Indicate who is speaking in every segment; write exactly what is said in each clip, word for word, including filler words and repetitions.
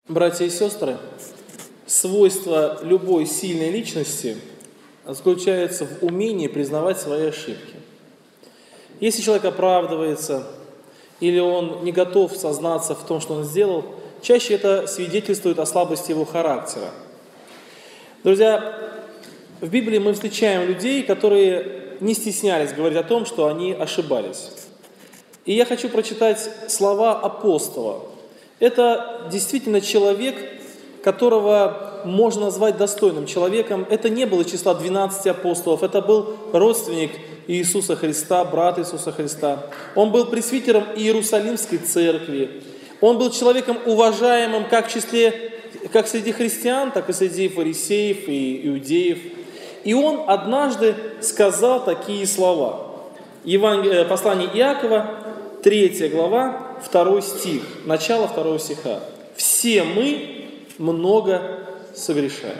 Speaker 1: Братья и сестры, свойство любой сильной личности заключается в умении признавать свои ошибки. Если человек оправдывается или он не готов сознаться в том, что он сделал, чаще это свидетельствует о слабости его характера. Друзья, в Библии мы встречаем людей, которые не стеснялись говорить о том, что они ошибались. И я хочу прочитать слова апостола. Это действительно человек, которого можно назвать достойным человеком. Это не было числа двенадцати апостолов, это был родственник Иисуса Христа, брат Иисуса Христа. Он был пресвитером Иерусалимской церкви. Он был человеком уважаемым как в числе, как среди христиан, так и среди фарисеев и иудеев. И он однажды сказал такие слова. Евангелие, послание Иакова, третья глава, второй стих, начало второго стиха. «Все мы много согрешаем».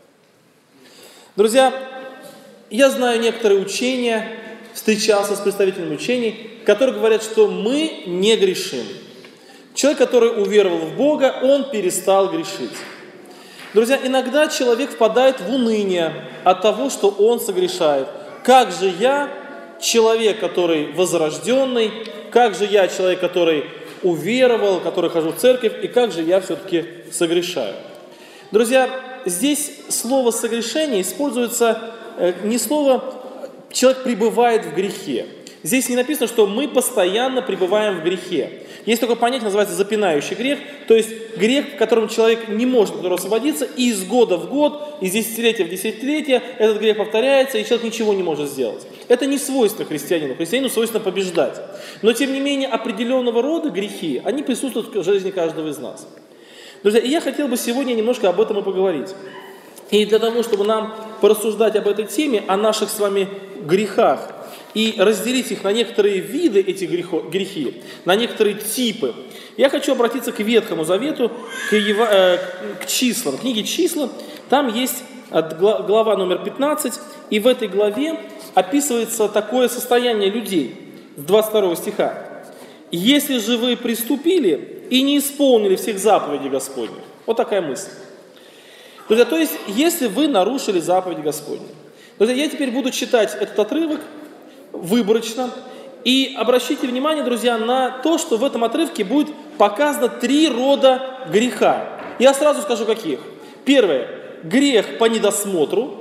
Speaker 1: Друзья, я знаю некоторые учения, встречался с представителями учений, которые говорят, что мы не грешим. Человек, который уверовал в Бога, он перестал грешить. Друзья, иногда человек впадает в уныние от того, что он согрешает. Как же я, человек, который возрожденный, как же я, человек, который уверовал, который хожу в церковь, и как же я все-таки согрешаю. Друзья, здесь слово «согрешение» используется не слово «человек пребывает в грехе». Здесь не написано, что мы постоянно пребываем в грехе. Есть такое понятие, называется запинающий грех, то есть грех, в котором человек не может от него освободиться, и из года в год, из десятилетия в десятилетие этот грех повторяется, и человек ничего не может сделать. Это не свойство христианину. Христианину свойственно побеждать. Но, тем не менее, определенного рода грехи, они присутствуют в жизни каждого из нас. Друзья, и я хотел бы сегодня немножко об этом и поговорить. И для того, чтобы нам порассуждать об этой теме, о наших с вами грехах, и разделить их на некоторые виды, эти грехи, на некоторые типы, я хочу обратиться к Ветхому Завету, к, Ева, э, к числам, к книге «Числа». Там есть глава номер пятнадцать, и в этой главе описывается такое состояние людей, с двадцать второго стиха. «Если же вы приступили и не исполнили всех заповедей Господних». Вот такая мысль. Друзья, то есть, если вы нарушили заповеди Господни. Друзья, я теперь буду читать этот отрывок выборочно. И обращите внимание, друзья, на то, что в этом отрывке будет показано три рода греха. Я сразу скажу, каких. Первое – грех по недосмотру.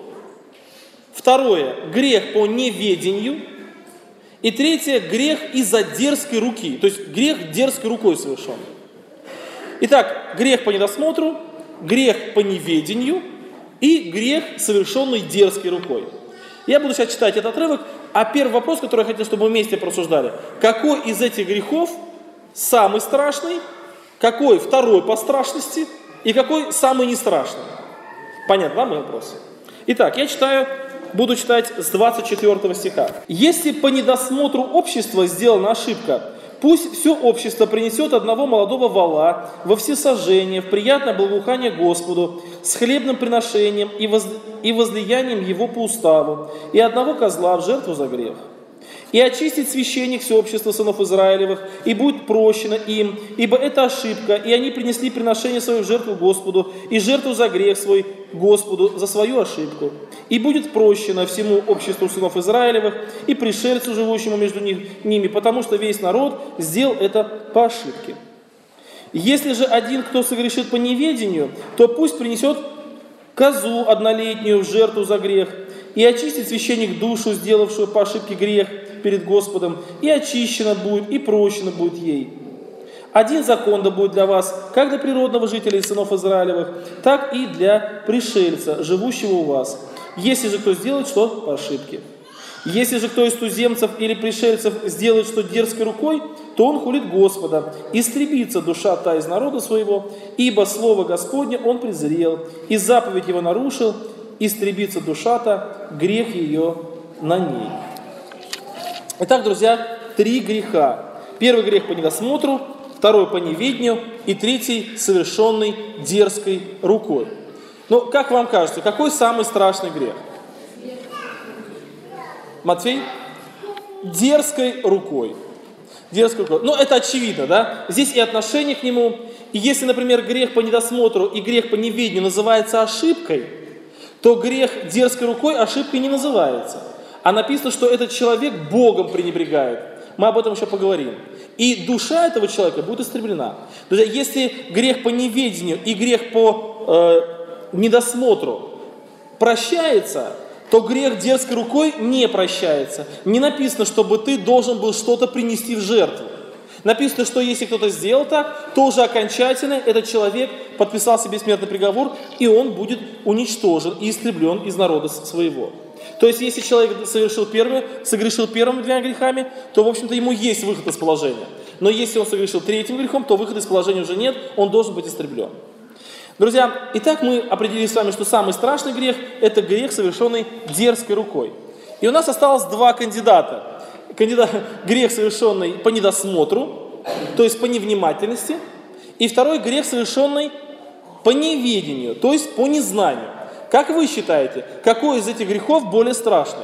Speaker 1: Второе – грех по неведению. И третье – грех из-за дерзкой руки. То есть грех дерзкой рукой совершен. Итак, грех по недосмотру, грех по неведению и грех, совершенный дерзкой рукой. Я буду сейчас читать этот отрывок, а первый вопрос, который я хотел, чтобы мы вместе просуждали. Какой из этих грехов самый страшный, какой второй по страшности и какой самый не страшный? Понятно, да, мой вопрос? Итак, я читаю, буду читать с двадцать четвёртого стиха. «Если по недосмотру общества сделана ошибка, пусть все общество принесет одного молодого вола во всесожжение, в приятное благоухание Господу, с хлебным приношением и, воз... и возлиянием его по уставу, и одного козла в жертву за грех. И очистит священник все общество сынов Израилевых, и будет прощено им, ибо это ошибка, и они принесли приношение свое в жертву Господу, и жертву за грех свой Господу, за свою ошибку. И будет прощено всему обществу сынов Израилевых, и пришельцу, живущему между них, ними, потому что весь народ сделал это по ошибке. Если же один, кто согрешит по неведению, то пусть принесет козу однолетнюю в жертву за грех, и очистит священник душу, сделавшую по ошибке грех перед Господом, и очищена будет, и прощена будет ей. Один закон да будет для вас, как для природного жителя и сынов Израилевых, так и для пришельца, живущего у вас, если же кто сделает что по ошибке. Если же кто из туземцев или пришельцев сделает что дерзкой рукой, то он хулит Господа, истребится душа та из народа своего, ибо слово Господне он презрел, и заповедь его нарушил, истребится душа-то, грех ее на ней». Итак, друзья, три греха. Первый грех по недосмотру, второй по неведению и третий совершенный дерзкой рукой. Ну, как вам кажется, какой самый страшный грех? Матфей? Дерзкой рукой. Дерзкой рукой. Ну, это очевидно, да? Здесь и отношение к нему, И если, например, грех по недосмотру и грех по неведению называется ошибкой, то грех дерзкой рукой ошибкой не называется. А написано, что этот человек Богом пренебрегает. Мы об этом еще поговорим. И душа этого человека будет истреблена. Друзья, если грех по неведению и грех по э, недосмотру прощается, то грех дерзкой рукой не прощается. Не написано, чтобы ты должен был что-то принести в жертву. Написано, что если кто-то сделал так, то уже окончательно этот человек подписал себе смертный приговор, и он будет уничтожен и истреблен из народа своего. То есть, если человек совершил первый, согрешил первыми двумя грехами, то, в общем-то, ему есть выход из положения. Но если он согрешил третьим грехом, то выхода из положения уже нет, он должен быть истреблен. Друзья, итак, мы определили с вами, что самый страшный грех – это грех, совершенный дерзкой рукой. И у нас осталось два кандидата. Кандидат, грех, совершенный по недосмотру, то есть по невнимательности, и второй грех, совершенный по неведению, то есть по незнанию. Как вы считаете, какой из этих грехов более страшный?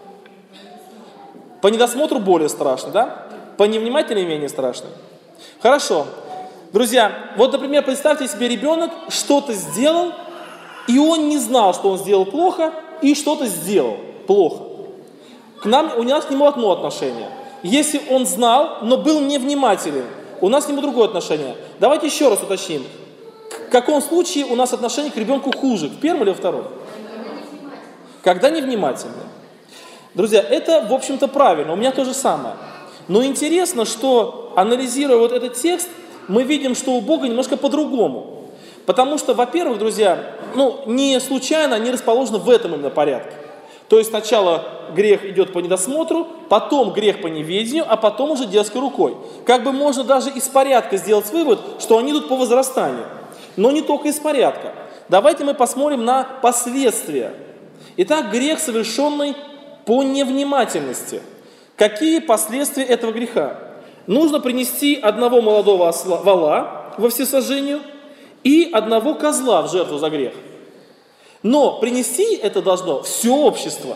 Speaker 1: По недосмотру более страшный, да? По невнимательности менее страшный? Хорошо. Друзья, вот, например, представьте себе, ребенок что-то сделал, и он не знал, что он сделал плохо, и что-то сделал плохо. К нам, у нас к нему одно отношение. Если он знал, но был невнимателен, у нас к нему другое отношение. Давайте еще раз уточним. В каком случае у нас отношение к ребенку хуже? В первом или во втором? Когда невнимательны. Друзья, это, в общем-то, правильно. У меня то же самое. Но интересно, что, анализируя вот этот текст, мы видим, что у Бога немножко по-другому. Потому что, во-первых, друзья, ну, не случайно они расположены в этом именно порядке. То есть сначала грех идет по недосмотру, потом грех по неведению, а потом уже дерзкой рукой. Как бы можно даже из порядка сделать вывод, что они идут по возрастанию. Но не только из порядка. Давайте мы посмотрим на последствия. Итак, грех, совершенный по невнимательности. Какие последствия этого греха? Нужно принести одного молодого осла, вола во всесожжению и одного козла в жертву за грех. Но принести это должно все общество.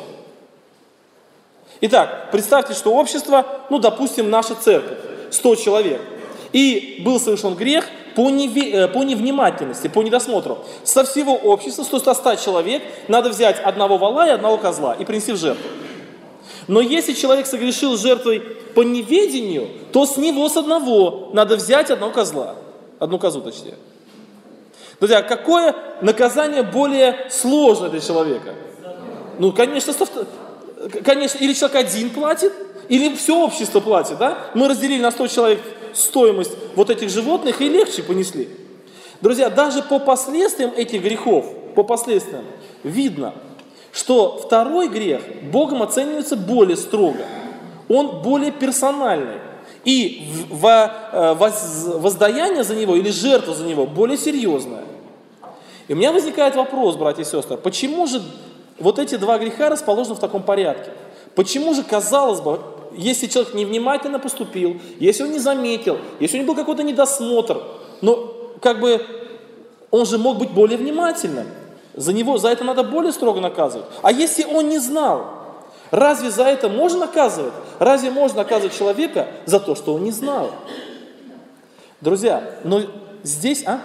Speaker 1: Итак, представьте, что общество, ну, допустим, наша церковь, сто человек. И был совершен грех по, неве, по невнимательности, по недосмотру. Со всего общества, сто человек, надо взять одного вола и одного козла и принести в жертву. Но если человек согрешил жертвой по неведению, то с него, с одного, надо взять одного козла. Одну козу, точнее. Друзья, какое наказание более сложное для человека? Ну, конечно, конечно, или человек один платит, или все общество платит, да? Мы разделили на сто человек стоимость вот этих животных и легче понесли. Друзья, даже по последствиям этих грехов, по последствиям, видно, что второй грех Богом оценивается более строго. Он более персональный. И воздаяние за него или жертва за него более серьезная. И у меня возникает вопрос, братья и сестры, почему же вот эти два греха расположены в таком порядке? Почему же, казалось бы, если человек невнимательно поступил, если он не заметил, если у него был какой-то недосмотр, но как бы он же мог быть более внимательным, за него, за это надо более строго наказывать. А если он не знал, разве за это можно наказывать? Разве можно наказывать человека за то, что он не знал? Друзья, но здесь, а?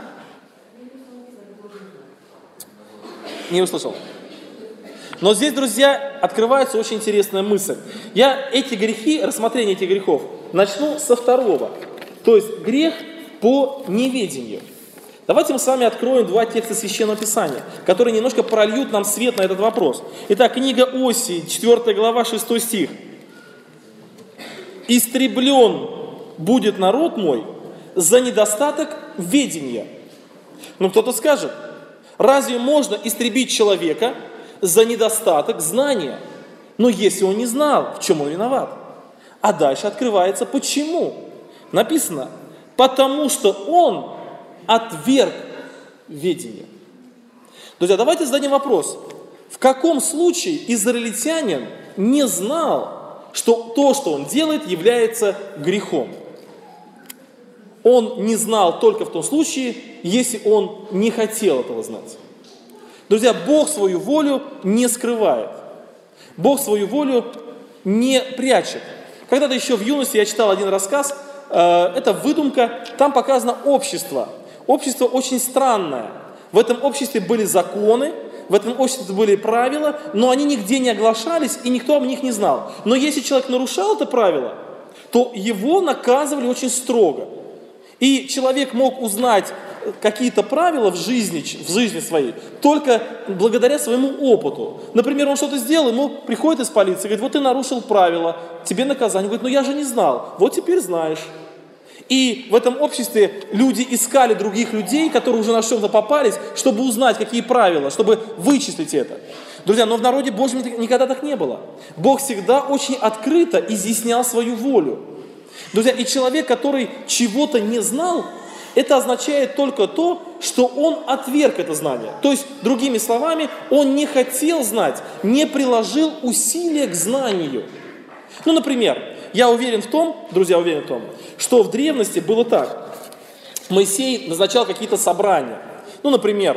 Speaker 1: Не услышал. Но здесь, друзья, открывается очень интересная мысль. Я эти грехи, рассмотрение этих грехов, начну со второго. То есть грех по неведению. Давайте мы с вами откроем два текста Священного Писания, которые немножко прольют нам свет на этот вопрос. Итак, книга Осии, четвёртая глава, шестой стих. «Истреблен будет народ мой за недостаток ведения». Ну, кто-то скажет, разве можно истребить человека за недостаток знания? Но если он не знал, в чем он виноват. А дальше открывается почему. Написано, потому что он отверг ведение. Друзья, давайте зададим вопрос. В каком случае израильтянин не знал, что то, что он делает, является грехом? Он не знал только в том случае, если он не хотел этого знать. Друзья, Бог свою волю не скрывает. Бог свою волю не прячет. Когда-то еще в юности я читал один рассказ, э, это выдумка, там показано общество. общество очень странное. В этом обществе были законы, в этом обществе были правила, но они нигде не оглашались, и никто об них не знал. Но если человек нарушал это правило, то его наказывали очень строго. И человек мог узнать какие-то правила в жизни, в жизни своей только благодаря своему опыту. Например, он что-то сделал, ему приходит из полиции, говорит: вот ты нарушил правила, тебе наказание. Он говорит: ну я же не знал, вот теперь знаешь. И в этом обществе люди искали других людей, которые уже на что-то попались, чтобы узнать, какие правила, чтобы вычислить это. Друзья, но в народе Божьем никогда так не было. Бог всегда очень открыто изъяснял свою волю. Друзья, и человек, который чего-то не знал, это означает только то, что он отверг это знание. То есть, другими словами, он не хотел знать, не приложил усилия к знанию. Ну, например, я уверен в том, друзья, уверен в том, что в древности было так. Моисей назначал какие-то собрания. Ну, например,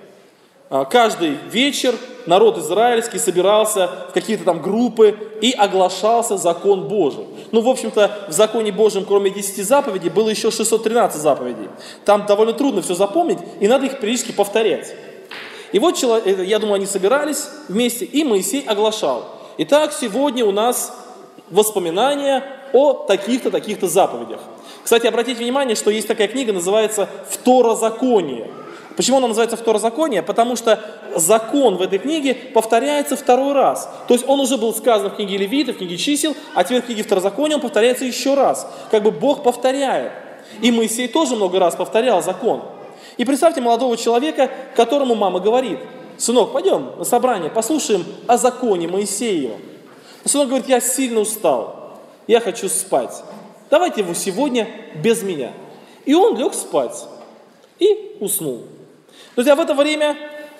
Speaker 1: каждый вечер народ израильский собирался в какие-то там группы и оглашался закон Божий. Ну, в общем-то, в законе Божьем, кроме десяти заповедей, было еще шестьсот тринадцать заповедей. Там довольно трудно все запомнить, и надо их периодически повторять. И вот, я думаю, они собирались вместе, и Моисей оглашал. Итак, сегодня у нас воспоминания о таких-то, таких-то заповедях. Кстати, обратите внимание, что есть такая книга, называется «Второзаконие». Почему она называется «Второзаконие»? Потому что закон в этой книге повторяется второй раз. То есть он уже был сказан в книге Левита, в книге Чисел, а теперь в книге Второзакония он повторяется еще раз. Как бы Бог повторяет. И Моисей тоже много раз повторял закон. И представьте молодого человека, которому мама говорит: сынок, пойдем на собрание, послушаем о законе Моисеева. Сынок говорит: я сильно устал, я хочу спать. Давайте его сегодня без меня. И он лег спать и уснул. Друзья, в это время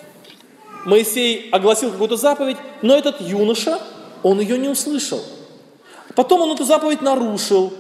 Speaker 1: Моисей огласил какую-то заповедь, но этот юноша, он ее не услышал. Потом он эту заповедь нарушил.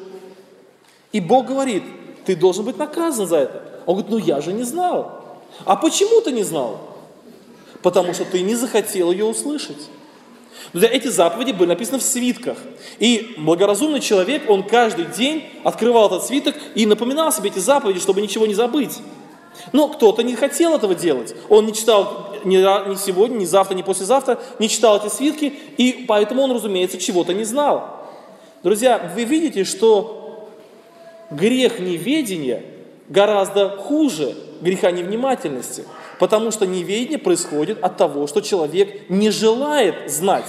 Speaker 1: И Бог говорит: ты должен быть наказан за это. Он говорит: ну я же не знал. А почему ты не знал? Потому что ты не захотел ее услышать. Друзья, эти заповеди были написаны в свитках. И благоразумный человек, он каждый день открывал этот свиток и напоминал себе эти заповеди, чтобы ничего не забыть. Но кто-то не хотел этого делать. Он не читал ни, ни сегодня, ни завтра, ни послезавтра, не читал эти свитки, и поэтому он, разумеется, чего-то не знал. Друзья, вы видите, что грех неведения гораздо хуже греха невнимательности, потому что неведение происходит от того, что человек не желает знать.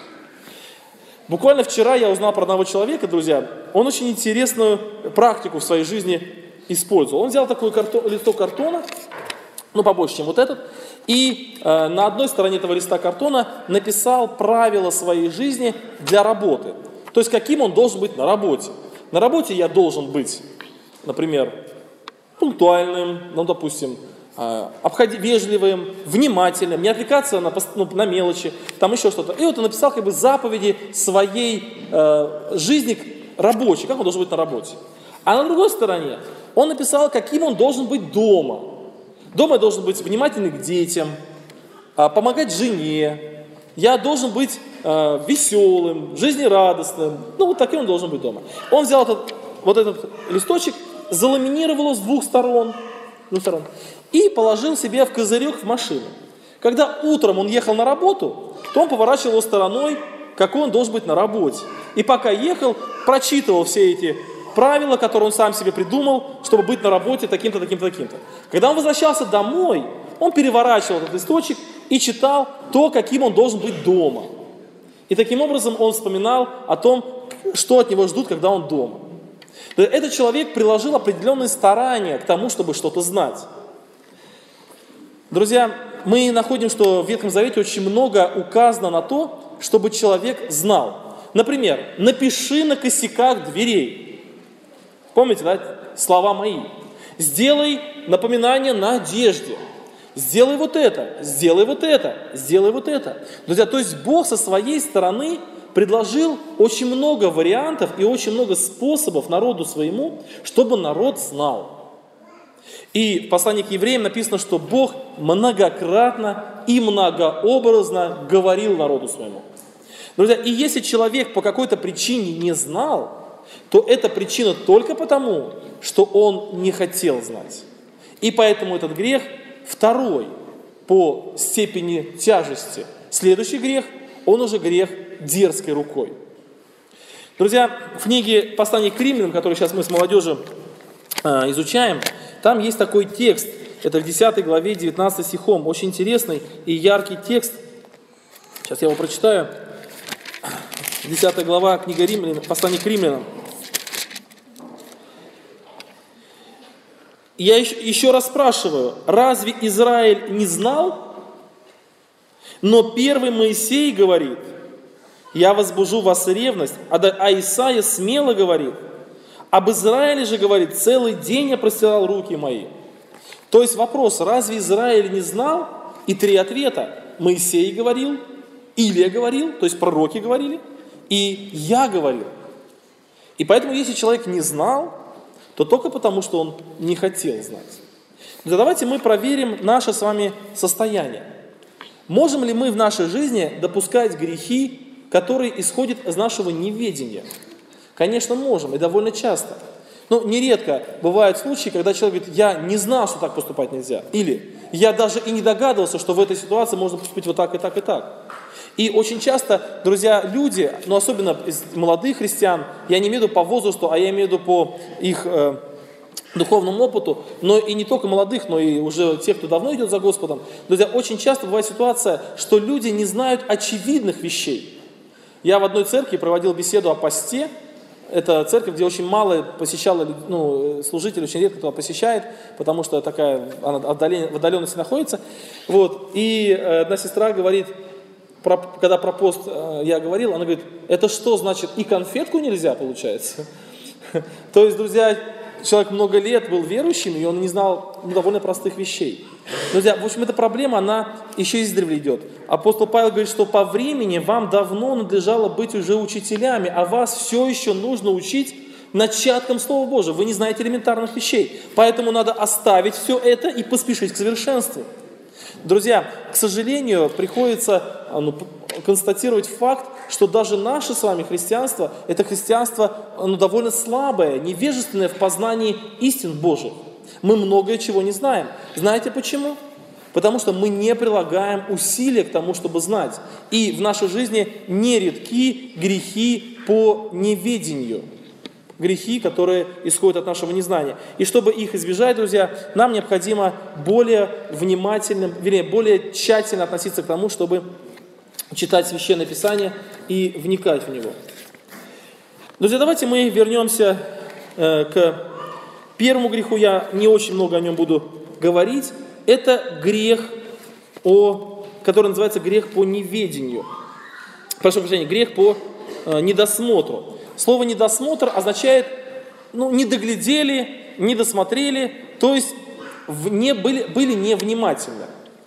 Speaker 1: Буквально вчера я узнал про одного человека, друзья, он очень интересную практику в своей жизни использовал. Он взял такой картон, листок картона, ну побольше, чем вот этот, и э, на одной стороне этого листа картона написал правила своей жизни для работы. То есть, каким он должен быть на работе. На работе я должен быть, например, пунктуальным, ну, допустим, э, обходи, вежливым, внимательным, не отвлекаться на, ну, на мелочи, там еще что-то. И вот он написал как бы заповеди своей э, жизни рабочей, как он должен быть на работе. А на другой стороне он написал, каким он должен быть дома. Дома я должен быть внимательным к детям, помогать жене, я должен быть э, веселым, жизнерадостным. Ну, вот таким он должен быть дома. Он взял этот, вот этот листочек, заламинировал его с двух сторон, с двух сторон и положил себе в козырек в машину. Когда утром он ехал на работу, то он поворачивал его стороной, какой он должен быть на работе. И пока ехал, прочитывал все эти правила, которые он сам себе придумал, чтобы быть на работе таким-то, таким-то, таким-то. Когда он возвращался домой, он переворачивал этот листочек и читал то, каким он должен быть дома. И таким образом он вспоминал о том, что от него ждут, когда он дома. Этот человек приложил определенные старания к тому, чтобы что-то знать. Друзья, мы находим, что в Ветхом Завете очень много указано на то, чтобы человек знал. Например, напиши на косяках дверей. Помните, да, слова мои. Сделай напоминание на одежде. Сделай вот это, сделай вот это, сделай вот это. Друзья, то есть Бог со своей стороны предложил очень много вариантов и очень много способов народу своему, чтобы народ знал. И в послании к евреям написано, что Бог многократно и многообразно говорил народу своему. Друзья, и если человек по какой-то причине не знал, то эта причина только потому, что он не хотел знать. И поэтому этот грех второй по степени тяжести. Следующий грех, он уже грех дерзкой рукой. Друзья, в книге «Послание к римлянам», которую сейчас мы с молодежью э, изучаем, там есть такой текст, это в десятой главе, девятнадцатым стихом, очень интересный и яркий текст. Сейчас я его прочитаю. десятая глава, книга Римлян, «Послание к римлянам». Я еще раз спрашиваю, разве Израиль не знал? Но первый Моисей говорит, я возбужу в вас ревность, а Исаия смело говорит, об Израиле же говорит, целый день я простирал руки мои. То есть вопрос, разве Израиль не знал? И три ответа. Моисей говорил, Илия говорил, то есть пророки говорили, и я говорил. И поэтому, если человек не знал, то только потому, что он не хотел знать. Но давайте мы проверим наше с вами состояние. Можем ли мы в нашей жизни допускать грехи, которые исходят из нашего неведения? Конечно, можем, и довольно часто. Но нередко бывают случаи, когда человек говорит, я не знал, что так поступать нельзя. Или я даже и не догадывался, что в этой ситуации можно поступить вот так и так и так. И очень часто, друзья, люди, ну особенно из молодых христиан, я не имею в виду по возрасту, а я имею в виду по их э, духовному опыту, но и не только молодых, но и уже тех, кто давно идет за Господом. Друзья, очень часто бывает ситуация, что люди не знают очевидных вещей. Я в одной церкви проводил беседу о посте. Это церковь, где очень мало посещало, ну, служителей, очень редко кто посещает, потому что такая, она в отдаленности находится. Вот. И одна сестра говорит, про, когда про пост я говорил, она говорит, это что значит, и конфетку нельзя, получается? То есть, друзья, человек много лет был верующим, и он не знал ну, довольно простых вещей. Друзья, в общем, эта проблема, она еще издревле идет. Апостол Павел говорит, что по времени вам давно надлежало быть уже учителями, а вас все еще нужно учить начаткам Слова Божьего. Вы не знаете элементарных вещей. Поэтому надо оставить все это и поспешить к совершенству. Друзья, к сожалению, приходится ну, констатировать факт, что даже наше с вами христианство, это христианство ну, довольно слабое, невежественное в познании истин Божьих. Мы многое чего не знаем. Знаете почему? Потому что мы не прилагаем усилия к тому, чтобы знать. И в нашей жизни нередки грехи по неведению. Грехи, которые исходят от нашего незнания. И чтобы их избежать, друзья, нам необходимо более внимательно, вернее, более тщательно относиться к тому, чтобы читать Священное Писание и вникать в него. Друзья, давайте мы вернемся э, к первому греху. Я не очень много о нем буду говорить. Это грех, о, который называется грех по неведению. Прошу прощения, грех по э, недосмотру. Слово «недосмотр» означает, ну, не доглядели, не досмотрели, то есть в, не, были, были невнимательны.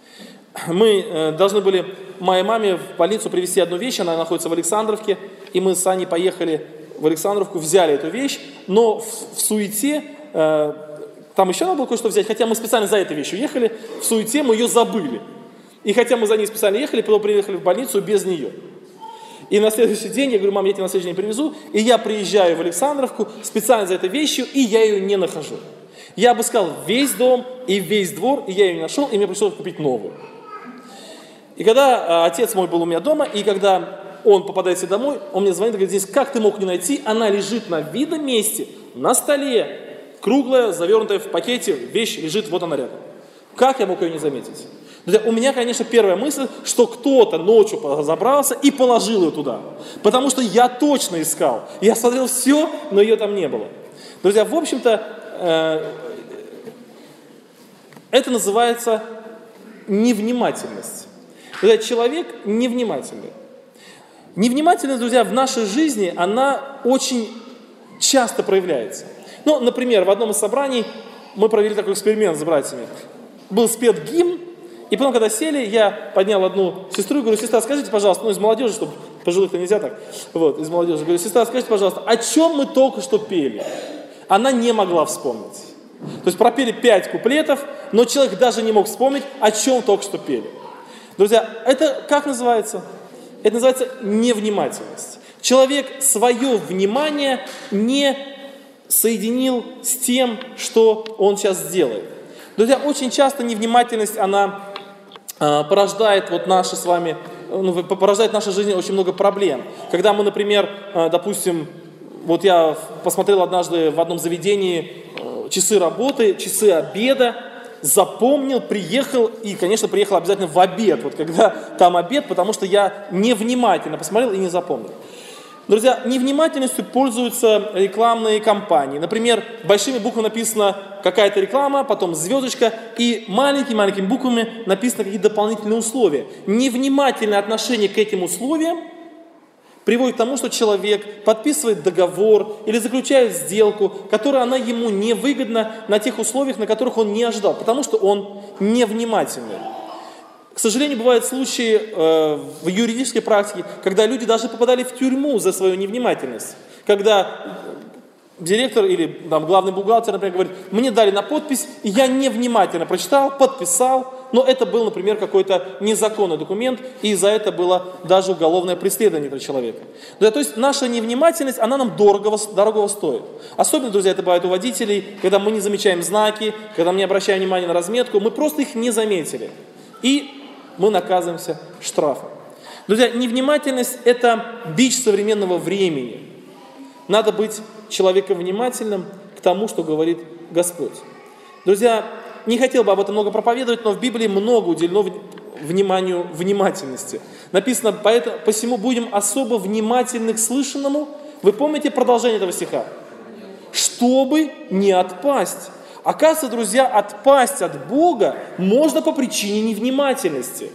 Speaker 1: Мы э, должны были моей маме в больницу привезти одну вещь, она находится в Александровке, и мы с Аней поехали в Александровку, взяли эту вещь, но в, в суете, э, там еще надо было кое-что взять, хотя мы специально за этой вещью ехали, в суете мы ее забыли. И хотя мы за ней специально ехали, потом приехали в больницу без нее. И на следующий день я говорю, мам, я тебе на следующий день привезу, и я приезжаю в Александровку специально за этой вещью, и я ее не нахожу. Я обыскал весь дом и весь двор, и я ее не нашел, и мне пришлось купить новую. И когда а, отец мой был у меня дома, и когда он попадает себе домой, он мне звонит и говорит, здесь как ты мог не найти, она лежит на видном месте, на столе, круглая, завернутая в пакете, вещь лежит, вот она рядом. Как я мог ее не заметить? Друзья, у меня, конечно, первая мысль, что кто-то ночью забрался и положил ее туда. Потому что я точно искал. Я смотрел все, но ее там не было. Друзья, в общем-то, э, это называется невнимательность. Друзья, человек невнимательный. Невнимательность, друзья, в нашей жизни, она очень часто проявляется. Ну, например, в одном из собраний мы провели такой эксперимент с братьями. Был спет гимн, и потом, когда сели, я поднял одну сестру и говорю, сестра, скажите, пожалуйста, ну, из молодежи, чтобы пожилых-то нельзя так, вот, из молодежи, говорю, сестра, скажите, пожалуйста, о чем мы только что пели? Она не могла вспомнить. То есть пропели пять куплетов, но человек даже не мог вспомнить, о чем только что пели. Друзья, это как называется? Это называется невнимательность. Человек свое внимание не соединил с тем, что он сейчас сделает. Друзья, очень часто невнимательность, она э, порождает вот наши с вами, ну, порождает в нашей жизни очень много проблем. Когда мы, например, э, допустим, вот я посмотрел однажды в одном заведении э, часы работы, часы обеда, запомнил, приехал, и, конечно, приехал обязательно в обед, вот когда там обед, потому что я невнимательно посмотрел и не запомнил. Друзья, невнимательностью пользуются рекламные кампании. Например, большими буквами написана какая-то реклама, потом звездочка, и маленькими-маленькими буквами написаны какие-то дополнительные условия. Невнимательное отношение к этим условиям приводит к тому, что человек подписывает договор или заключает сделку, которая она ему невыгодна на тех условиях, на которых он не ожидал, потому что он невнимательный. К сожалению, бывают случаи э, в юридической практике, когда люди даже попадали в тюрьму за свою невнимательность. Когда директор или там, главный бухгалтер, например, говорит, мне дали на подпись, и я невнимательно прочитал, подписал, но это был, например, какой-то незаконный документ, и за это было даже уголовное преследование этого человека. Да, то есть наша невнимательность, она нам дорого, дорого стоит. Особенно, друзья, это бывает у водителей, когда мы не замечаем знаки, когда мы не обращаем внимания на разметку, мы просто их не заметили. И мы наказываемся штрафом. Друзья, невнимательность – это бич современного времени. Надо быть человеком внимательным к тому, что говорит Господь. Друзья, не хотел бы об этом много проповедовать, но в Библии много уделено вниманию внимательности. Написано, поэтому, посему будем особо внимательны к слышанному. Вы помните продолжение этого стиха? Чтобы не отпасть. Оказывается, друзья, отпасть от Бога можно по причине невнимательности.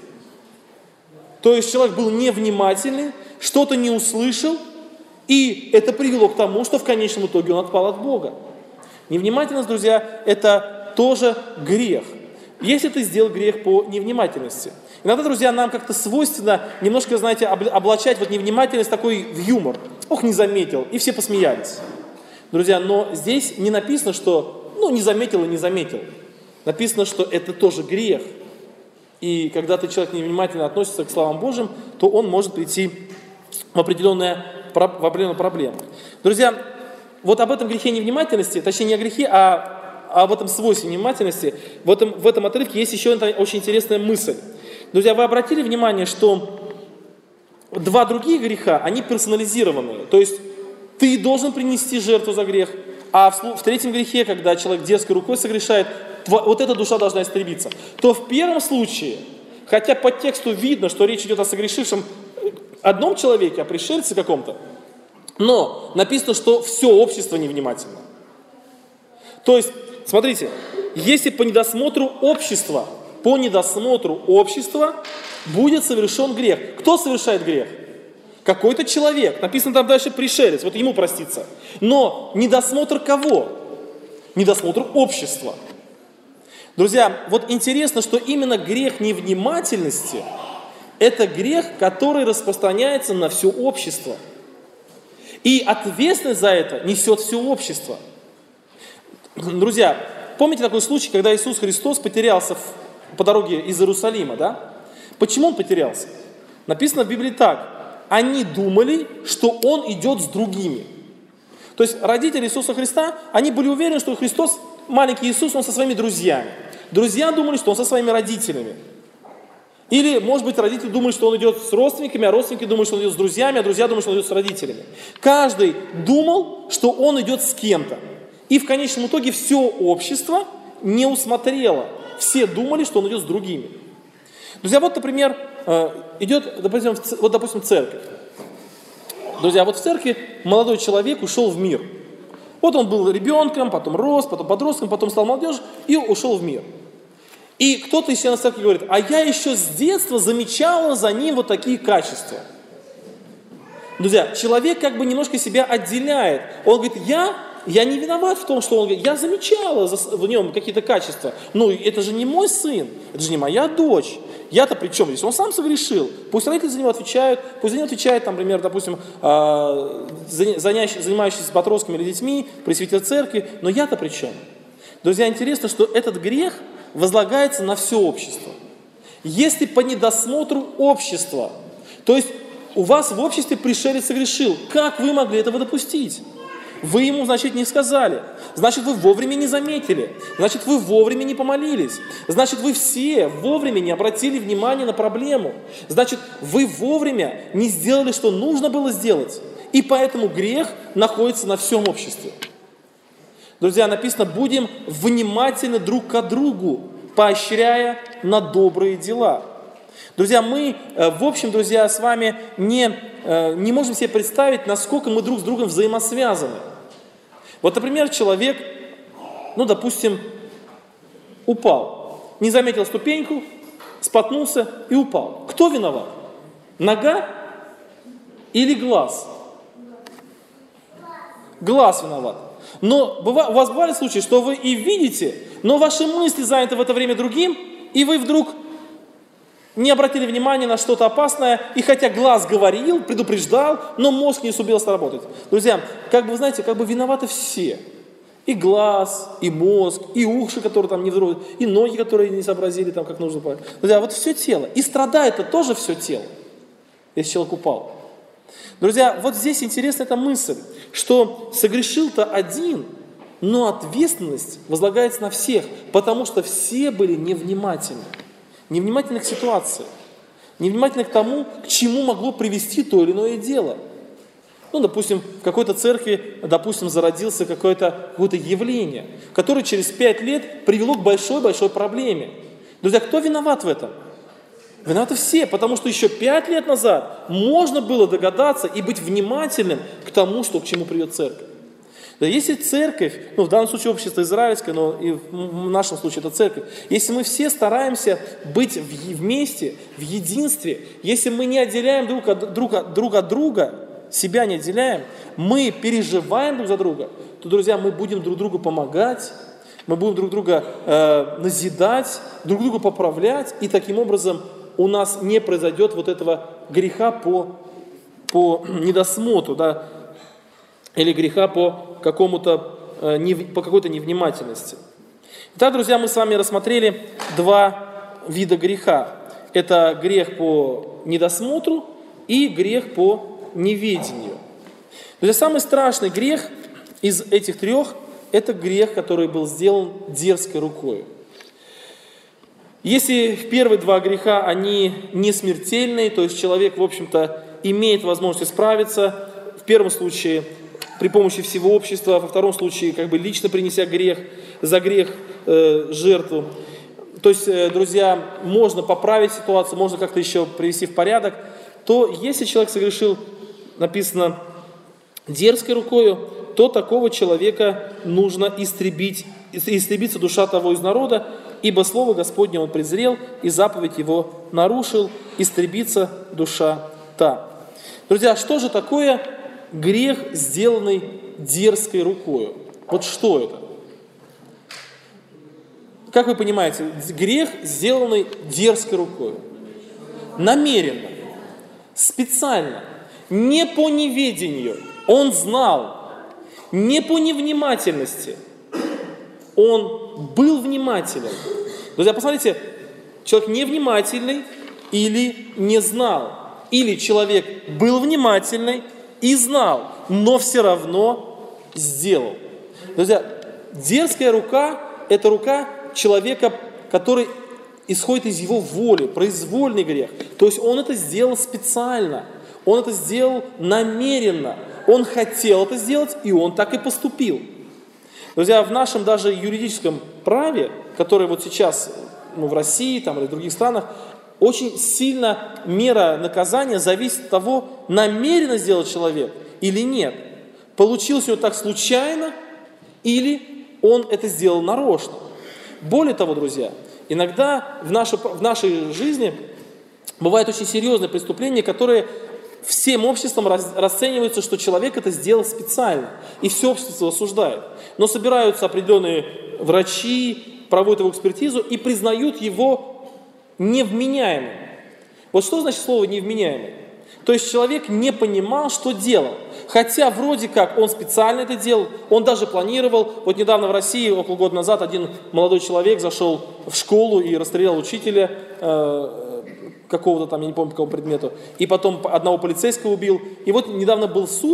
Speaker 1: То есть человек был невнимательный, что-то не услышал, и это привело к тому, что в конечном итоге он отпал от Бога. Невнимательность, друзья, это тоже грех. Если ты сделал грех по невнимательности. Иногда, друзья, нам как-то свойственно немножко, знаете, облачать вот невнимательность такой в юмор. Ох, не заметил, и все посмеялись. Друзья, но здесь не написано, что ну, не заметил и не заметил. Написано, что это тоже грех. И когда ты человек невнимательно относится к словам Божьим, то он может прийти в определенную, в определенную проблему. Друзья, вот об этом грехе невнимательности, точнее не о грехе, а об этом свойстве невнимательности, в этом, в этом отрывке есть еще одна очень интересная мысль. Друзья, вы обратили внимание, что два других греха, они персонализированные. То есть ты должен принести жертву за грех, а в, в третьем грехе, когда человек дерзкой рукой согрешает, вот эта душа должна истребиться. То в первом случае, хотя по тексту видно, что речь идет о согрешившем одном человеке, о пришельце каком-то, но написано, что все общество невнимательно. То есть, смотрите, если по недосмотру общества, по недосмотру общества будет совершен грех. Кто совершает грех? Какой-то человек. Написано там дальше пришелец, вот ему проститься. Но недосмотр кого? Недосмотр общества. Друзья, вот интересно, что именно грех невнимательности – это грех, который распространяется на все общество. И ответственность за это несет все общество. Друзья, помните такой случай, когда Иисус Христос потерялся в, по дороге из Иерусалима, да? Почему он потерялся? Написано в Библии так. Они думали, что он идет с другими. То есть родители Иисуса Христа, они были уверены, что Христос, маленький Иисус, он со своими друзьями. Друзья думали, что он со своими родителями. Или, может быть, родители думали, что он идет с родственниками, а родственники думали, что он идет с друзьями, а друзья думали, что он идет с родителями. Каждый думал, что он идет с кем-то. И в конечном итоге все общество не усмотрело. Все думали, что он идет с другими. Друзья, вот, например, идет, допустим, вот, допустим, церковь. Друзья, вот в церкви молодой человек ушел в мир. Вот он был ребенком, потом рос, потом подростком, потом стал молодежью и ушел в мир. И кто-то из членов церкви говорит, а я еще с детства замечала за ним вот такие качества. Друзья, человек как бы немножко себя отделяет. Он говорит, я, я не виноват в том, что он говорит, я замечала в нем какие-то качества. Ну, это же не мой сын, это же не моя дочь. Я-то при чем здесь? Он сам согрешил. Пусть родители за него отвечают, пусть за него отвечает, там, например, допустим, занимающийся подростками или детьми, пресвитер церкви, но я-то при чем? Друзья, интересно, что этот грех возлагается на все общество. Если по недосмотру общества, то есть у вас в обществе пришелец согрешил, как вы могли этого допустить? Вы ему, значит, не сказали. Значит, вы вовремя не заметили. Значит, вы вовремя не помолились. Значит, вы все вовремя не обратили внимания на проблему. Значит, вы вовремя не сделали, что нужно было сделать. И поэтому грех находится на всем обществе. Друзья, написано, будем внимательны друг к другу, поощряя на добрые дела. Друзья, мы, в общем, друзья, с вами не, не можем себе представить, насколько мы друг с другом взаимосвязаны. Вот, например, человек, ну, допустим, упал, не заметил ступеньку, споткнулся и упал. Кто виноват? Нога или глаз? Глаз виноват. Но у вас бывали случаи, что вы и видите, но ваши мысли заняты в это время другим, и вы вдруг не обратили внимания на что-то опасное, и хотя глаз говорил, предупреждал, но мозг не сумел сработать. Друзья, как бы, вы знаете, как бы виноваты все. И глаз, и мозг, и уши, которые там не вдруг, и ноги, которые не сообразили, там, как нужно. Друзья, вот все тело. И страдает это тоже все тело, если человек упал. Друзья, вот здесь интересна эта мысль, что согрешил-то один, но ответственность возлагается на всех, потому что все были невнимательны. Невнимательны к ситуации, невнимательны к тому, к чему могло привести то или иное дело. Ну, допустим, в какой-то церкви, допустим, зародился какое-то, какое-то явление, которое через пять лет привело к большой-большой проблеме. Друзья, кто виноват в этом? Виноваты все, потому что еще пять лет назад можно было догадаться и быть внимательным к тому, что, к чему придет церковь. Да, если церковь, ну в данном случае общество израильское, но и в нашем случае это церковь, если мы все стараемся быть в, вместе, в единстве, если мы не отделяем друг от, друг, от, друг от друга, себя не отделяем, мы переживаем друг за друга, то, друзья, мы будем друг другу помогать, мы будем друг друга э, назидать, друг друга поправлять, и таким образом у нас не произойдет вот этого греха по, по недосмотру, да, или греха по какому-то, э, не, по какой-то невнимательности. Итак, друзья, мы с вами рассмотрели два вида греха. Это грех по недосмотру и грех по неведению. Друзья, самый страшный грех из этих трех – это грех, который был сделан дерзкой рукой. Если первые два греха, они не смертельные, то есть человек, в общем-то, имеет возможность справиться, в первом случае при помощи всего общества, во втором случае как бы лично принеся грех, за грех э, жертву. То есть, э, друзья, можно поправить ситуацию, можно как-то еще привести в порядок, то если человек согрешил, написано, дерзкой рукою, то такого человека нужно истребить, истребиться душа того из народа, ибо слово Господне он презрел, и заповедь его нарушил, истребится душа та. Друзья, что же такое грех, сделанный дерзкой рукою? Вот что это? Как вы понимаете, грех, сделанный дерзкой рукою. Намеренно, специально, не по неведению. Он знал, не по невнимательности. Он был внимателен. Друзья, посмотрите, человек невнимательный или не знал. Или человек был внимательный и знал, но все равно сделал. Друзья, дерзкая рука – это рука человека, который исходит из его воли, произвольный грех. То есть он это сделал специально, он это сделал намеренно. Он хотел это сделать, и он так и поступил. Друзья, в нашем даже юридическом праве, которое вот сейчас ну, в России там, или в других странах, очень сильно мера наказания зависит от того, намеренно сделал человек или нет. Получилось у него так случайно, или он это сделал нарочно. Более того, друзья, иногда в, нашу, в нашей жизни бывают очень серьезные преступления, которые всем обществом расценивается, что человек это сделал специально, и все общество осуждает. Но собираются определенные врачи, проводят его экспертизу и признают его невменяемым. Вот что значит слово невменяемый? То есть человек не понимал, что делал. Хотя вроде как он специально это делал, он даже планировал. Вот недавно в России, около года назад, один молодой человек зашел в школу и расстрелял учителя, э, какого-то там, я не помню, по какому предмету, и потом одного полицейского убил. И вот недавно был суд,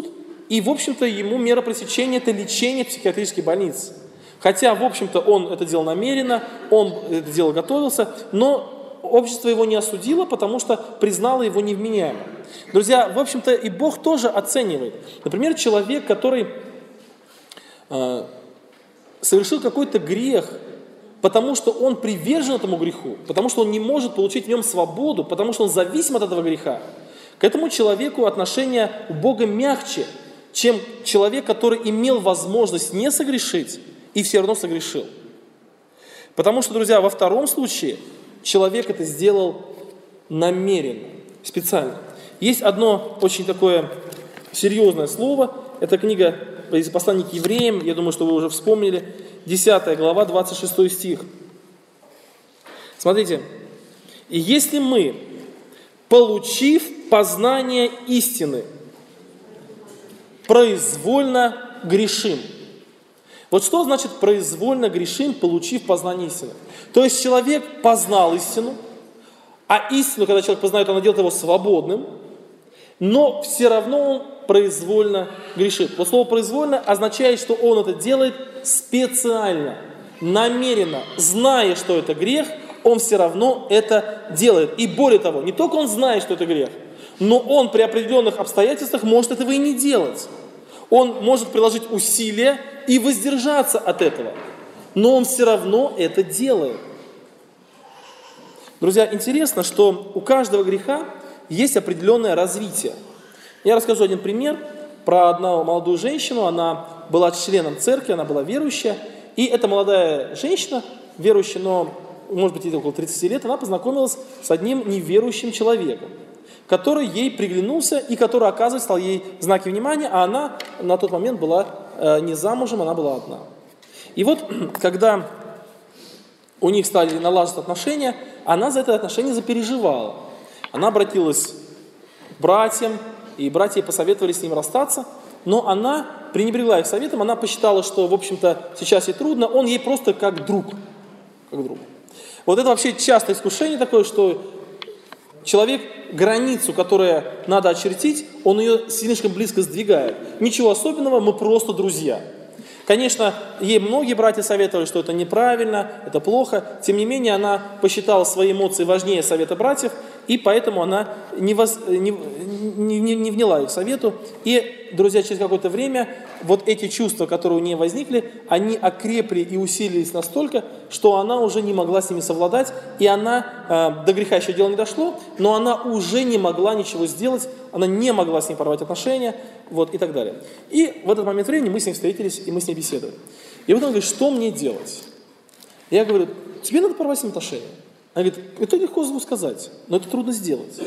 Speaker 1: И, в общем-то, ему мера пресечения – это лечение в психиатрической больнице. Хотя, в общем-то, он это делал намеренно, он это дело готовился, но общество его не осудило, потому что признало его невменяемым. Друзья, в общем-то, и Бог тоже оценивает. Например, человек, который э, совершил какой-то грех, потому что он привержен этому греху, потому что он не может получить в нем свободу, потому что он зависим от этого греха. К этому человеку отношение у Бога мягче, чем человек, который имел возможность не согрешить и все равно согрешил. Потому что, друзья, во втором случае человек это сделал намеренно, специально. Есть одно очень такое серьезное слово, это книга из послания к евреям, я думаю, что вы уже вспомнили, десятая глава, двадцать шестой стих. Смотрите, «И если мы, получив познание истины, произвольно грешим». Вот что значит произвольно грешим, получив познание истины? То есть человек познал истину, а истину, когда человек познает, она делает его свободным, но все равно он произвольно грешит. Вот слово «произвольно» означает, что он это делает специально, намеренно, зная, что это грех, он все равно это делает. И более того, не только он знает, что это грех, но он при определенных обстоятельствах может этого и не делать. Он может приложить усилия и воздержаться от этого, но он все равно это делает. Друзья, интересно, что у каждого греха есть определенное развитие. Я расскажу один пример про одну молодую женщину. Она была членом церкви, она была верующая. И эта молодая женщина, верующая, но, может быть, ей около тридцати лет, она познакомилась с одним неверующим человеком, который ей приглянулся и который, оказывается, стал ей знаки внимания, а она на тот момент была э, не замужем, она была одна. И вот, когда у них стали налаживаться отношения, она за это отношение запереживала. Она обратилась к братьям, и братья посоветовали с ним расстаться, но она пренебрегла их советом, она посчитала, что, в общем-то, сейчас ей трудно, он ей просто как друг. Как друг. Вот это вообще частое искушение такое, что человек границу, которую надо очертить, он ее слишком близко сдвигает. Ничего особенного, мы просто друзья. Конечно, ей многие братья советовали, что это неправильно, это плохо. Тем не менее, она посчитала свои эмоции важнее совета братьев, и поэтому она не, воз, не, не, не вняла их совету. И, друзья, через какое-то время вот эти чувства, которые у нее возникли, они окрепли и усилились настолько, что она уже не могла с ними совладать, и она, э, до греха еще дело не дошло, но она уже не могла ничего сделать, она не могла с ним порвать отношения, вот, и так далее. И в этот момент времени мы с ней встретились, и мы с ней беседовали. И вот он говорит, что мне делать? Я говорю, тебе надо порвать с ним отношения. Она говорит, это легко сказать, но это трудно сделать.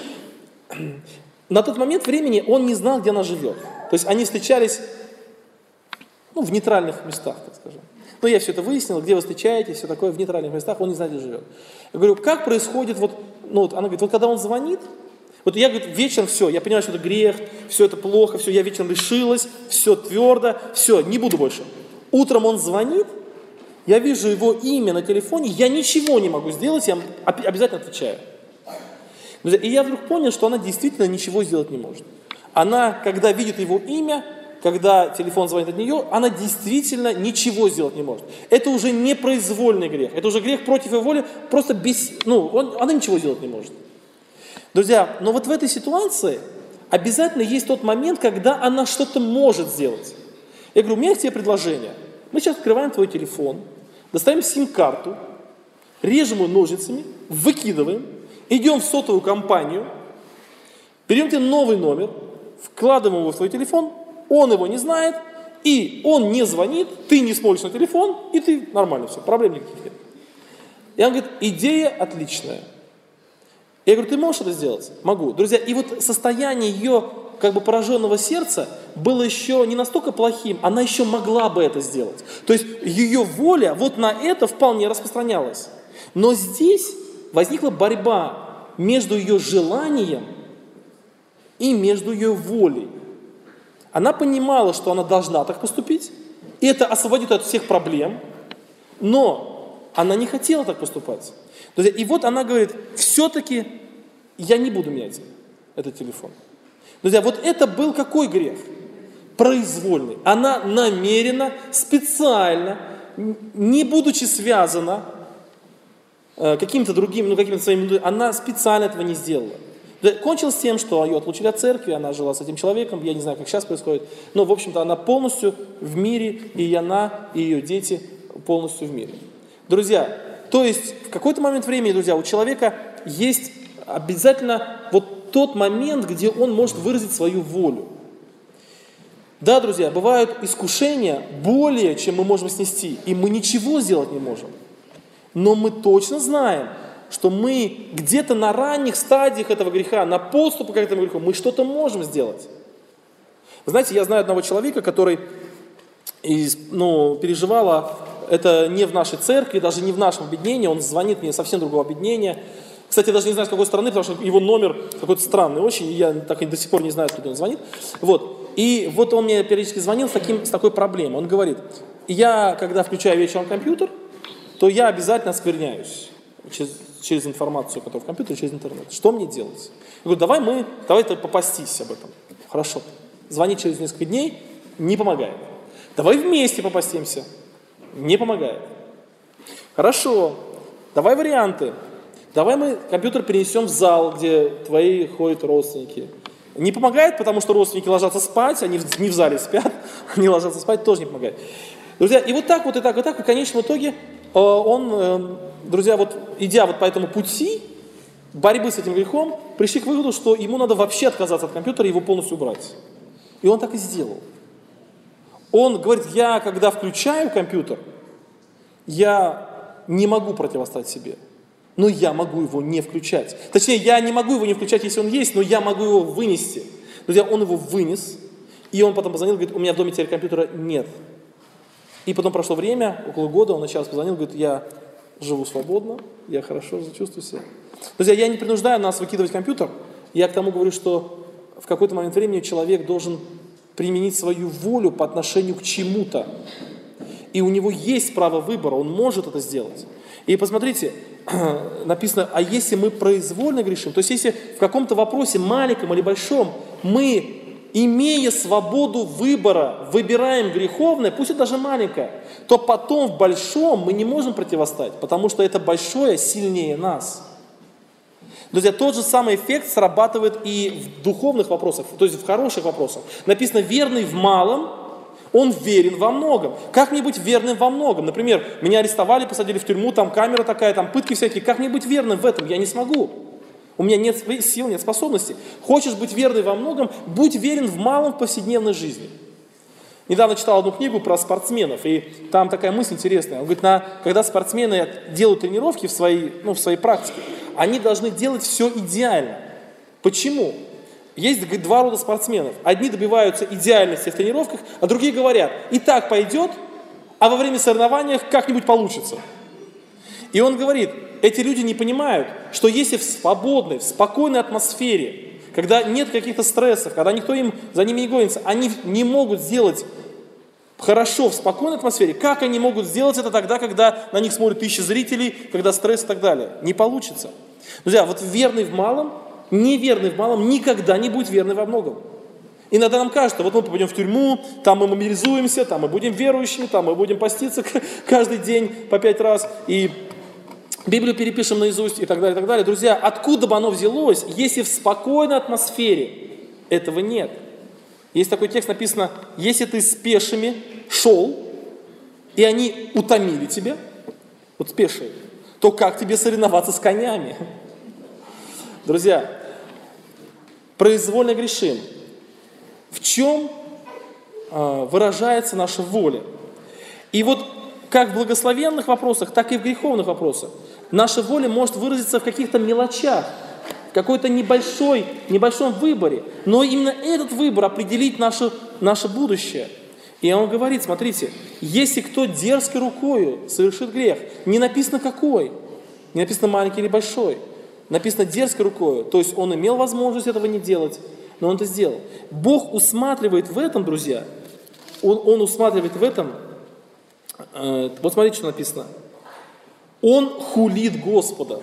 Speaker 1: На тот момент времени он не знал, где она живет. То есть они встречались, ну, в нейтральных местах, так скажем. Но я все это выяснил, где вы встречаетесь, все такое, в нейтральных местах, он не знает, где живет. Я говорю, как происходит, вот, ну, вот, она говорит, вот когда он звонит, вот я, говорит, вечером все, я понимаю, что это грех, все это плохо, все, я вечером решилась, все твердо, все, не буду больше. Утром он звонит, я вижу его имя на телефоне, я ничего не могу сделать, я обязательно отвечаю. И я вдруг понял, что она действительно ничего сделать не может. Она, когда видит его имя, когда телефон звонит от нее, она действительно ничего сделать не может. Это уже не произвольный грех, это уже грех против его воли, просто без, ну, он, она ничего сделать не может. Друзья, но вот в этой ситуации обязательно есть тот момент, когда она что-то может сделать. Я говорю, у меня к тебе предложение. Мы сейчас открываем твой телефон, достаем сим-карту, режем ее ножницами, выкидываем, идем в сотовую компанию, берем тебе новый номер, вкладываем его в твой телефон, он его не знает, и он не звонит, ты не смотришь на телефон, и ты нормально все, проблем никаких нет. И он говорит, идея отличная. Я говорю, ты можешь это сделать? Могу. Друзья, и вот состояние ее как бы пораженного сердца было еще не настолько плохим, она еще могла бы это сделать. То есть ее воля вот на это вполне распространялась. Но здесь возникла борьба между ее желанием и между ее волей. Она понимала, что она должна так поступить, и это освободит от всех проблем, но она не хотела так поступать. Друзья, и вот она говорит, все-таки я не буду менять этот телефон. Друзья, вот это был какой грех? произвольной. Она намеренно, специально, не будучи связана э, каким-то другим, ну каким-то своим, она специально этого не сделала. Кончилось тем, что ее отлучили от церкви, она жила с этим человеком, я не знаю, как сейчас происходит, но, в общем-то, она полностью в мире, и она, и ее дети полностью в мире. Друзья, то есть в какой-то момент времени, друзья, у человека есть обязательно вот тот момент, где он может выразить свою волю. Да, друзья, бывают искушения более, чем мы можем снести, и мы ничего сделать не можем. Но мы точно знаем, что мы где-то на ранних стадиях этого греха, на подступах к этому греху, мы что-то можем сделать. Вы знаете, я знаю одного человека, который ну, переживал, это не в нашей церкви, даже не в нашем объединении, он звонит мне совсем другого объединения. Кстати, я даже не знаю, с какой стороны, потому что его номер какой-то странный очень, и я так и до сих пор не знаю, откуда он звонит. Вот. И вот он мне периодически звонил с, таким, с такой проблемой. Он говорит, я, когда включаю вечером компьютер, то я обязательно оскверняюсь через, через информацию, которая в компьютере, через интернет. Что мне делать? Я говорю, давай мы, давай ты попастись об этом. Хорошо. Звонить через несколько дней не помогает. Давай вместе попастимся. Не помогает. Хорошо. Давай варианты. Давай мы компьютер перенесем в зал, где твои ходят родственники. Не помогает, потому что родственники ложатся спать, они не в зале спят, они ложатся спать, тоже не помогает. Друзья, и вот так вот, и так, и так, и в конечном итоге он, друзья, вот идя вот по этому пути борьбы с этим грехом, пришли к выводу, что ему надо вообще отказаться от компьютера и его полностью убрать. И он так и сделал. Он говорит, я когда включаю компьютер, я не могу противостоять себе. Но я могу его не включать. Точнее, я не могу его не включать, если он есть, но я могу его вынести. Друзья, он его вынес, и он потом позвонил, говорит, у меня в доме теперь компьютера нет. И потом прошло время, около года, он еще раз позвонил, говорит, я живу свободно, я хорошо чувствую себя. Друзья, я не принуждаю нас выкидывать компьютер, я к тому говорю, что в какой-то момент времени человек должен применить свою волю по отношению к чему-то. И у него есть право выбора, он может это сделать. И посмотрите, написано, а если мы произвольно грешим, то есть если в каком-то вопросе, маленьком или большом, мы, имея свободу выбора, выбираем греховное, пусть это даже маленькое, то потом в большом мы не можем противостать, потому что это большое сильнее нас. Друзья, тот же самый эффект срабатывает и в духовных вопросах, то есть в хороших вопросах. Написано, верный в малом, он верен во многом. Как мне быть верным во многом? Например, меня арестовали, посадили в тюрьму, там камера такая, там пытки всякие. Как мне быть верным в этом? Я не смогу. У меня нет сил, нет способностей. Хочешь быть верным во многом, будь верен в малом в повседневной жизни. Недавно читал одну книгу про спортсменов, и там такая мысль интересная. Он говорит, на, когда спортсмены делают тренировки в своей, ну, в своей практике, они должны делать все идеально. Почему? Есть, говорит, два рода спортсменов. Одни добиваются идеальности в тренировках, а другие говорят, и так пойдет, а во время соревнований как-нибудь получится. И он говорит, эти люди не понимают, что если в свободной, в спокойной атмосфере, когда нет каких-то стрессов, когда никто им, за ними не гонится, они не могут сделать хорошо в спокойной атмосфере, как они могут сделать это тогда, когда на них смотрят тысячи зрителей, когда стресс и так далее? Не получится. Друзья, вот верный в малом, неверный в малом никогда не будет верный во многом. Иногда нам кажется, вот мы попадем в тюрьму, там мы мобилизуемся, там мы будем верующими, там мы будем поститься каждый день по пять раз, и Библию перепишем наизусть и так далее, и так далее. Друзья, откуда бы оно взялось, если в спокойной атмосфере этого нет? Есть такой текст, написано, если ты с пешими шел, и они утомили тебя, вот пешие, то как тебе соревноваться с конями? Друзья, произвольно грешим. В чем э, выражается наша воля? И вот как в благословенных вопросах, так и в греховных вопросах наша воля может выразиться в каких-то мелочах, в какой-то небольшой, небольшом выборе. Но именно этот выбор определит наше, наше будущее. И он говорит, смотрите, если кто дерзкой рукою совершит грех, не написано какой, не написано маленький или большой, написано дерзкой рукою, то есть он имел возможность этого не делать, но он это сделал. Бог усматривает в этом, друзья, Он, он усматривает в этом, э, вот смотрите, что написано. Он хулит Господа.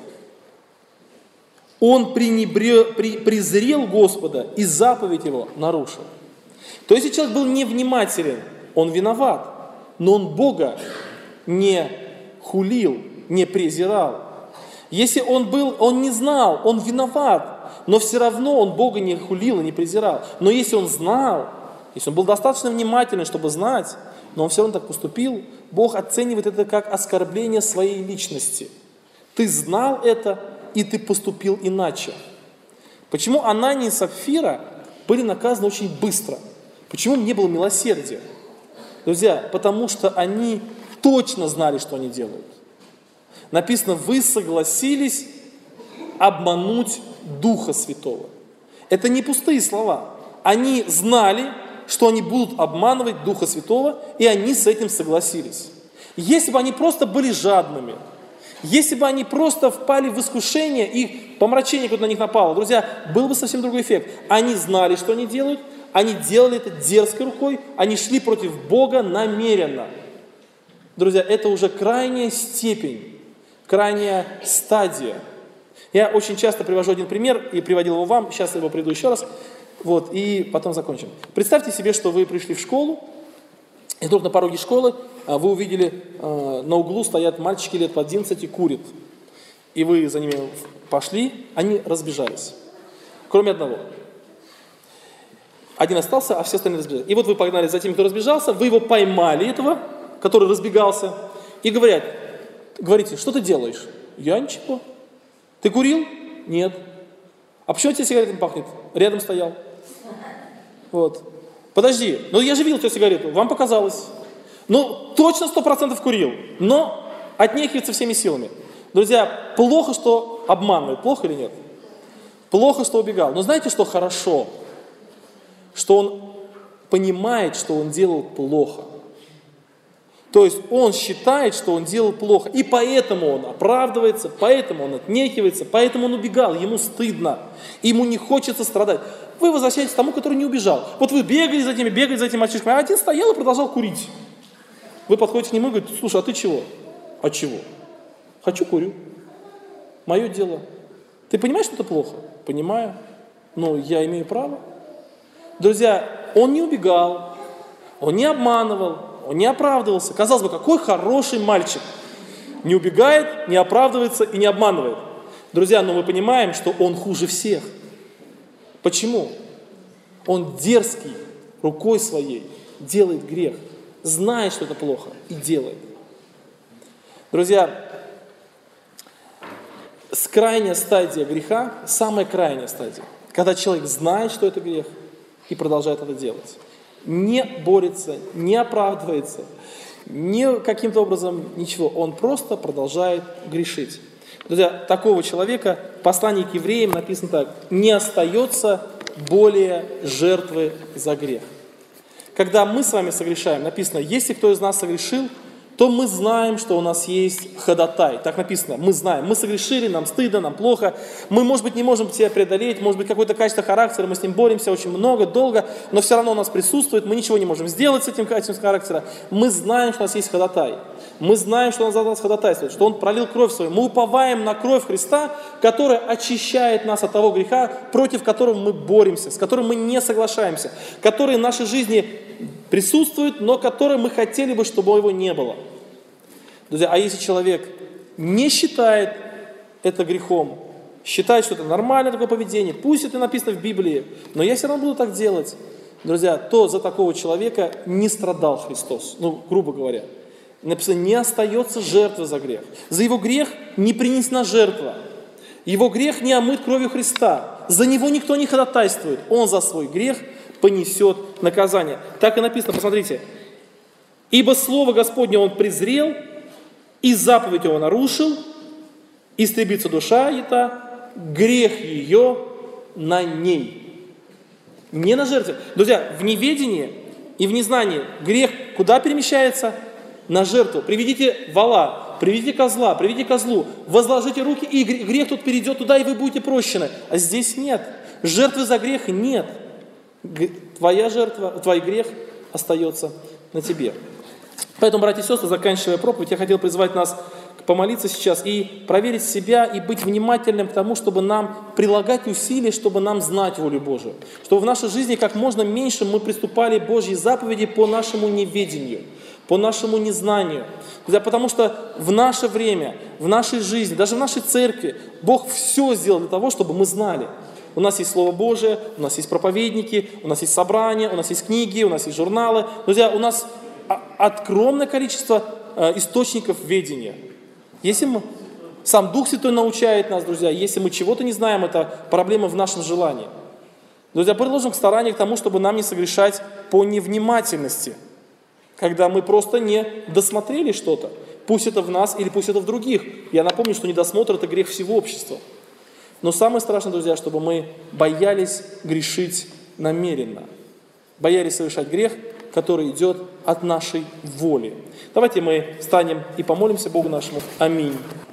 Speaker 1: Он пренебре, при, презрел Господа и заповедь Его нарушил. То есть, если человек был невнимателен, он виноват, но он Бога не хулил, не презирал. Если он был, он не знал, он виноват, но все равно он Бога не хулил и не презирал. Но если он знал, если он был достаточно внимательный, чтобы знать, но он все равно так поступил, Бог оценивает это как оскорбление своей личности. Ты знал это, и ты поступил иначе. Почему Анания и Сапфира были наказаны очень быстро? Почему не было милосердия? Друзья, потому что они точно знали, что они делают. Написано, вы согласились обмануть Духа Святого. Это не пустые слова. Они знали, что они будут обманывать Духа Святого, и они с этим согласились. Если бы они просто были жадными, если бы они просто впали в искушение и помрачение какое-то на них напало, друзья, был бы совсем другой эффект. Они знали, что они делают, они делали это дерзкой рукой, они шли против Бога намеренно. Друзья, это уже крайняя степень, крайняя стадия. Я очень часто привожу один пример и приводил его вам, сейчас я его приведу еще раз, вот, и потом закончим. Представьте себе, что вы пришли в школу, и вдруг на пороге школы вы увидели, на углу стоят мальчики лет по одиннадцати, курят. И вы за ними пошли, они разбежались. Кроме одного. Один остался, а все остальные разбежались. И вот вы погнали за тем, кто разбежался, вы его поймали, этого, который разбегался, и говорят, говорите, что ты делаешь? Я ничего. Ты курил? Нет. А почему тебе сигаретами пахнет? Рядом стоял. Вот. Подожди, ну я же видел тебя сигарету, вам показалось. Ну, точно сто процентов курил, но отнекивается всеми силами. Друзья, плохо, что обманывает, плохо или нет? Плохо, что убегал. Но знаете, что хорошо? Что он понимает, что он делал плохо. То есть он считает, что он делал плохо, и поэтому он оправдывается, поэтому он отнекивается, поэтому он убегал, ему стыдно, ему не хочется страдать. Вы возвращаетесь к тому, который не убежал. Вот вы бегали за этими, бегали за этими мальчишками, а один стоял и продолжал курить. Вы подходите к нему и говорите, слушай, а ты чего? А чего? Хочу, курю. Мое дело. Ты понимаешь, что это плохо? Понимаю. Но я имею право. Друзья, он не убегал, он не обманывал, он не оправдывался. Казалось бы, какой хороший мальчик. Не убегает, не оправдывается и не обманывает. Друзья, но мы понимаем, что он хуже всех. Почему? Он дерзкий, рукой своей делает грех, знает, что это плохо, и делает. Друзья, крайняя стадия греха, самая крайняя стадия, когда человек знает, что это грех, и продолжает это делать. Не борется, не оправдывается, не каким-то образом ничего. Он просто продолжает грешить. Друзья, такого человека в послании к евреям написано так: не остается более жертвы за грех. Когда мы с вами согрешаем, написано, если кто из нас согрешил, то мы знаем, что у нас есть ходатай. Так написано, мы знаем, мы согрешили, нам стыдно, нам плохо. Мы, может быть, не можем себя преодолеть, может быть, какое-то качество характера, мы с ним боремся очень много, долго, но все равно у нас присутствует, мы ничего не можем сделать с этим качеством характера. Мы знаем, что у нас есть ходатай. Мы знаем, что он за нас ходатайствует, что он пролил кровь свою. Мы уповаем на кровь Христа, которая очищает нас от того греха, против которого мы боремся, с которым мы не соглашаемся, который в нашей жизни присутствует, но который мы хотели бы, чтобы его не было. Друзья, а если человек не считает это грехом, считает, что это нормальное такое поведение, пусть это написано в Библии, но я все равно буду так делать, друзья, то за такого человека не страдал Христос, ну, грубо говоря. Написано, не остается жертвы за грех. За его грех не принесена жертва. Его грех не омыт кровью Христа. За него никто не ходатайствует. Он за свой грех понесет наказание. Так и написано, посмотрите. Ибо слово Господне он презрел, и заповедь его нарушил, истребится душа эта, грех ее на ней. Не на жертве. Друзья, в неведении и в незнании грех куда перемещается? На жертву. Приведите вола, приведите козла, приведите козлу, возложите руки, и грех тут перейдет туда, и вы будете прощены. А здесь нет. Жертвы за грех нет. Твоя жертва, твой грех остается на тебе. Поэтому, братья и сестры, заканчивая проповедь, я хотел призвать нас помолиться сейчас и проверить себя, и быть внимательным к тому, чтобы нам прилагать усилия, чтобы нам знать волю Божию. Чтобы в нашей жизни как можно меньше мы приступали к Божьей заповеди по нашему неведению, по нашему незнанию. Да, потому что в наше время, в нашей жизни, даже в нашей церкви Бог все сделал для того, чтобы мы знали. У нас есть Слово Божие, у нас есть проповедники, у нас есть собрания, у нас есть книги, у нас есть журналы. Друзья, у нас огромное количество источников ведения. Если мы, сам Дух Святой научает нас, друзья, если мы чего-то не знаем, это проблема в нашем желании. Друзья, приложим к старанию к тому, чтобы нам не согрешать по невнимательности, когда мы просто не досмотрели что-то. Пусть это в нас или пусть это в других. Я напомню, что недосмотр – это грех всего общества. Но самое страшное, друзья, чтобы мы боялись грешить намеренно. Боялись совершать грех, который идет от нашей воли. Давайте мы встанем и помолимся Богу нашему. Аминь.